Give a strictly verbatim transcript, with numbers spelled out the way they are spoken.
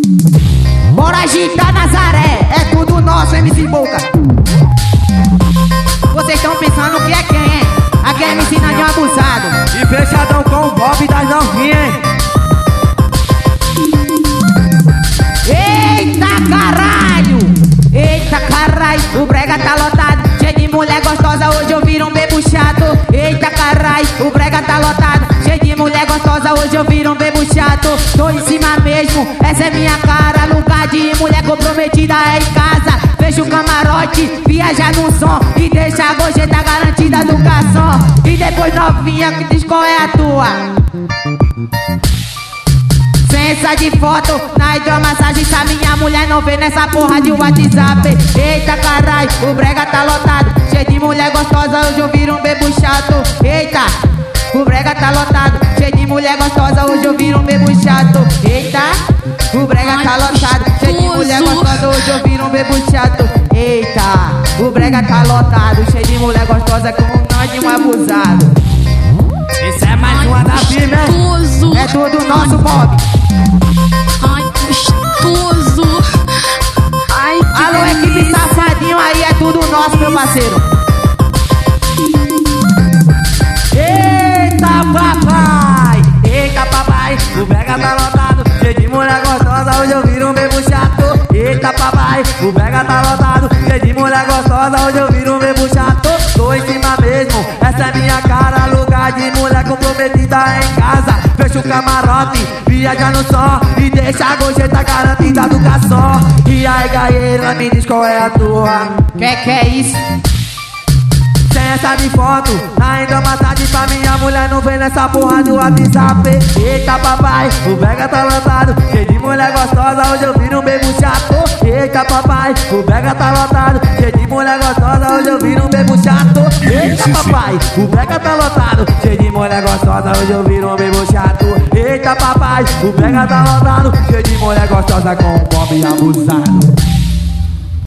Bora agitar Nazaré, é tudo nosso, M C Boca. Vocês estão pensando que é quem, hein? Aqui é M C Nandinho abusado. E fechadão com o Bob das novinhas, hein? Eita caralho! Eita caralho, o brega tá lotado, cheio de mulher gostosa, hoje eu viro um bebo chato. Eita caralho, o brega tá lotado, cheio de mulher gostosa, hoje eu viro um bebo chato. Tô em cima mesmo, essa é minha cara, lugar de mulher comprometida é em casa. Fecha o camarote, viaja no som e deixa a gorjeta garantida do garçom. E depois novinha, que diz qual é a tua? Sensa de foto, na hidromassagem, se a minha mulher não vê nessa porra de WhatsApp. Eita caralho, o brega tá lotado, cheio de mulher gostosa, hoje eu viro um bebo chato. Eita, o brega tá lotado, cheio de mulher gostosa, hoje eu viro um bebo chato. Eita, o brega tá lotado, cheio de mulher gostosa, hoje eu viro um bebo chato. Eita, o brega tá lotado, cheio de mulher gostosa, com um Nandinho abusado. Esse é mais uma da firme, hein? É tudo nosso, Bob. Ai, gostoso. Ai, que alô, equipe safadinho aí, é tudo nosso, meu parceiro. Eita papai, eita papai, o brega tá lotado, cheio de mulher gostosa, hoje eu viro um bebo chato. Eita papai, o brega tá lotado, cheio de mulher gostosa, hoje eu viro um bebo chato. Tô em cima mesmo, essa é minha cara, lugar de mulher comprometida é em casa. Fecha o camarote, viaja no som e deixa a gorjeta garantida do garçom. E aí gaieira, me diz qual é a tua? Que que é isso? Sensa de foto, na hidromassagem pra minha mulher não vem nessa porra do WhatsApp. Eita papai, o brega tá lotado, cheio de mulher gostosa, hoje eu viro um bebo chato. Eita papai, o brega tá lotado, cheio de mulher gostosa, hoje eu viro um bebo chato. Eita papai, o brega tá lotado, cheio de mulher gostosa, hoje eu viro um bebo chato. Eita papai, o brega tá lotado, cheio de mulher gostosa com o Bob abusado.